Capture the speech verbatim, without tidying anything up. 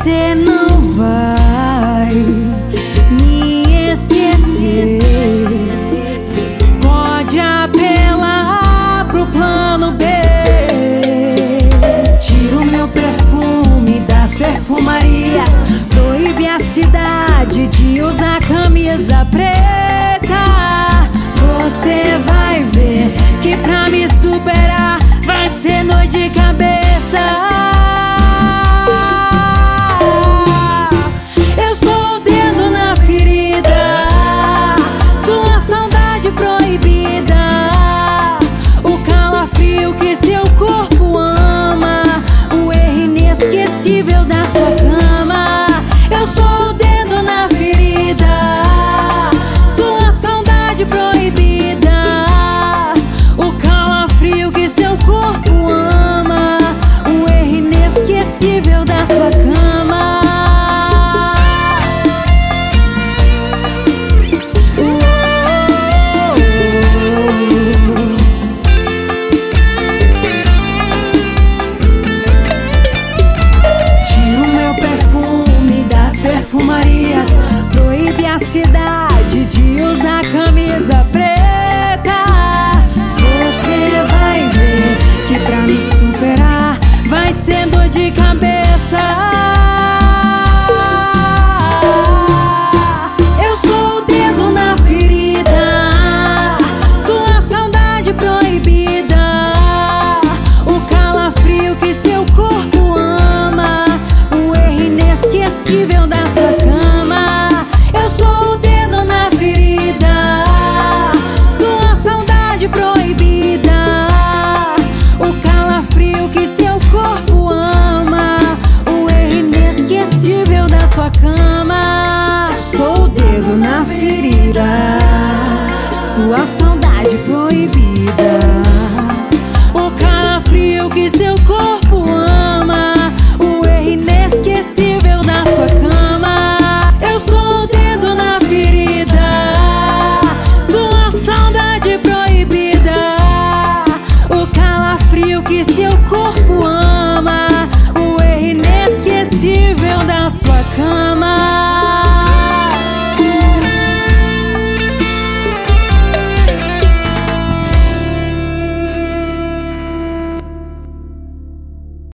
Você não vai me esquecer. Pode apelar pro plano B. Tira o meu perfume das perfumarias. Proíbe a cidade de usar camisa preta. Você vai ver que pra me superar vai ser noite de cabeça. Da sua cama, eu sou o dedo na ferida, sua saudade proibida, o calafrio que seu corpo ama, o erro inesquecível da sua cama. Proíbe a cidade de usar camisa preta. Você vai ver que pra me superar vai ser dor de cabeça. Eu sou o dedo na ferida, sua saudade proibida, o calafrio que seu corpo